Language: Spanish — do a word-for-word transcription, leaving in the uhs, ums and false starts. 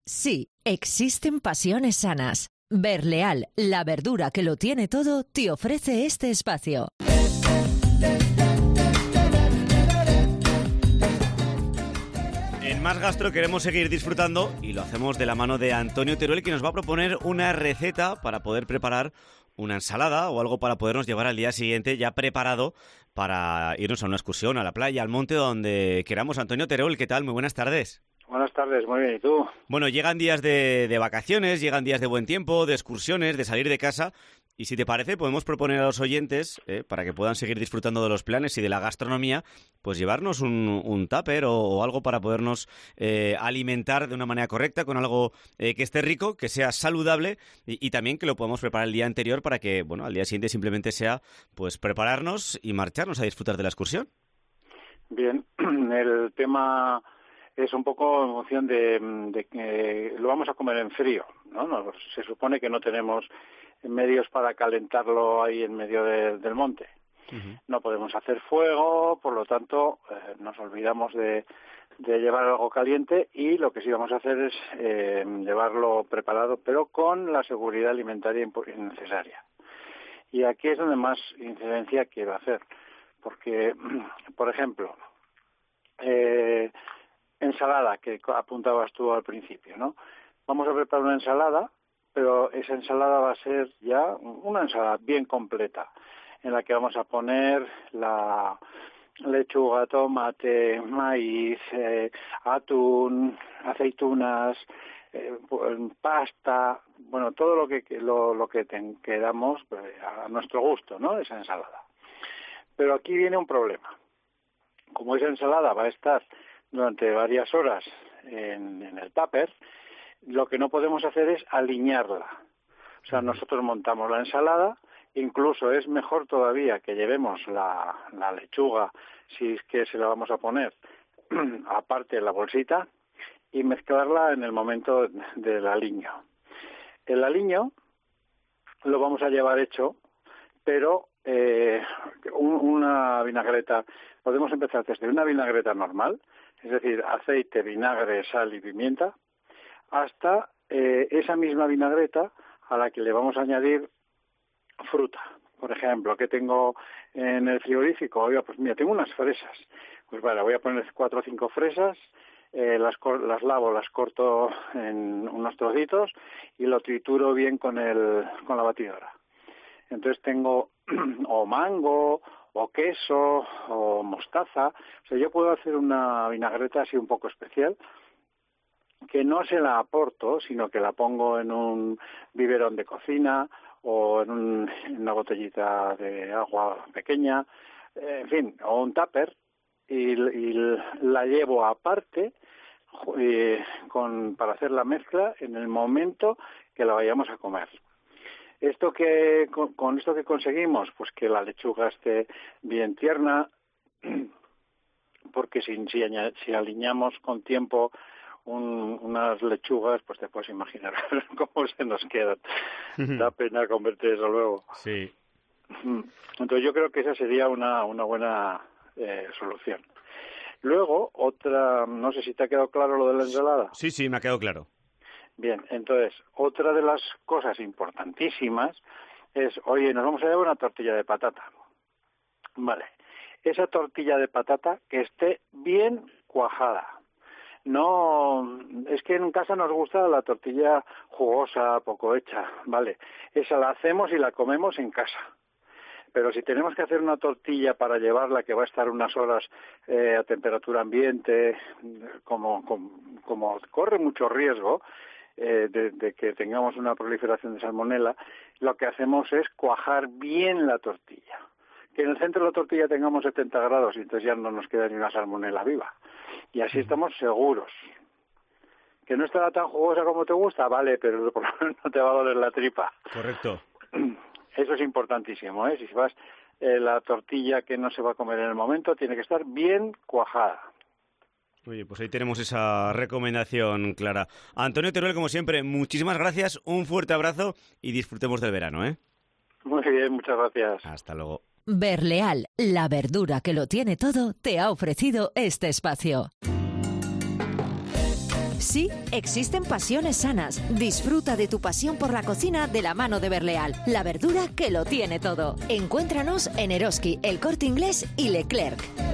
Sí, existen pasiones sanas. Berleal, la verdura que lo tiene todo, te ofrece este espacio. En Más Gastro queremos seguir disfrutando y lo hacemos de la mano de Antonio Teruel, que nos va a proponer una receta para poder preparar una ensalada o algo para podernos llevar al día siguiente ya preparado para irnos a una excursión, a la playa, al monte, donde queramos. Antonio Teruel, ¿qué tal? Muy buenas tardes. Buenas tardes, muy bien, ¿y tú? Bueno, llegan días de, de vacaciones, llegan días de buen tiempo, de excursiones, de salir de casa, y si te parece podemos proponer a los oyentes, eh, para que puedan seguir disfrutando de los planes y de la gastronomía, pues llevarnos un, un tupper o, o algo para podernos eh, alimentar de una manera correcta, con algo eh, que esté rico, que sea saludable y, y también que lo podamos preparar el día anterior para que, bueno, al día siguiente simplemente sea pues prepararnos y marcharnos a disfrutar de la excursión. Bien, el tema es un poco en función de, de que lo vamos a comer en frío, ¿no? Nos, se supone que no tenemos medios para calentarlo ahí en medio de, del monte. Uh-huh. No podemos hacer fuego, por lo tanto eh, nos olvidamos de, de llevar algo caliente, y lo que sí vamos a hacer es eh, llevarlo preparado, pero con la seguridad alimentaria necesaria. Y aquí es donde más incidencia quiero hacer, porque, por ejemplo, eh, ensalada, que apuntabas tú al principio, ¿no? Vamos a preparar una ensalada, pero esa ensalada va a ser ya una ensalada bien completa, en la que vamos a poner la lechuga, tomate, maíz, eh, atún, aceitunas, eh, pasta, bueno, todo lo que lo, lo que ten, queramos pues, a nuestro gusto, ¿no? Esa ensalada. Pero aquí viene un problema. Como esa ensalada va a estar durante varias horas en, en el tupper, lo que no podemos hacer es aliñarla. O sea, nosotros montamos la ensalada, incluso es mejor todavía que llevemos la, la lechuga, si es que se la vamos a poner, aparte de la bolsita, y mezclarla en el momento del aliño. El aliño lo vamos a llevar hecho, pero eh, un, una vinagreta, podemos empezar desde una vinagreta normal, es decir, aceite, vinagre, sal y pimienta, hasta eh, esa misma vinagreta a la que le vamos a añadir fruta. Por ejemplo, ¿qué tengo en el frigorífico? Oiga, pues mira, tengo unas fresas. Pues vale, voy a poner cuatro o cinco fresas, eh, las, las lavo, las corto en unos trocitos y lo trituro bien con, el, con la batidora. Entonces tengo o mango, o queso, o mostaza. O sea, yo puedo hacer una vinagreta así un poco especial, que no se la aporto, sino que la pongo en un biberón de cocina o en, un, en una botellita de agua pequeña, en fin, o un tupper, y, y la llevo aparte eh, con, para hacer la mezcla en el momento que la vayamos a comer. Esto que con, con esto que conseguimos, pues que la lechuga esté bien tierna, porque si, si, si aliñamos con tiempo Un, unas lechugas, pues te puedes imaginar cómo se nos quedan. Da pena convertir eso luego. Sí. Entonces yo creo que esa sería una, una buena eh, solución. Luego, otra, no sé si te ha quedado claro lo de la ensalada. Sí, sí, me ha quedado claro. Bien, entonces, otra de las cosas importantísimas es, oye, nos vamos a llevar una tortilla de patata. Vale, esa tortilla de patata que esté bien cuajada. No, es que en casa nos gusta la tortilla jugosa, poco hecha, ¿vale? Esa la hacemos y la comemos en casa. Pero si tenemos que hacer una tortilla para llevarla, que va a estar unas horas eh, a temperatura ambiente, como, como, como corre mucho riesgo eh, de, de que tengamos una proliferación de salmonela, lo que hacemos es cuajar bien la tortilla. Que en el centro de la tortilla tengamos setenta grados y entonces ya no nos queda ni una salmonela viva. Y así estamos seguros. Que no estará tan jugosa como te gusta, vale, pero por lo menos no te va a doler la tripa. Correcto. Eso es importantísimo, ¿eh? Si vas, eh, la tortilla que no se va a comer en el momento tiene que estar bien cuajada. Oye, pues ahí tenemos esa recomendación clara. Antonio Teruel, como siempre, muchísimas gracias, un fuerte abrazo y disfrutemos del verano, ¿eh? Muy bien, muchas gracias. Hasta luego. Berleal, la verdura que lo tiene todo, te ha ofrecido este espacio. Sí, existen pasiones sanas. Disfruta de tu pasión por la cocina de la mano de Berleal, la verdura que lo tiene todo. Encuéntranos en Eroski, El Corte Inglés y Leclerc.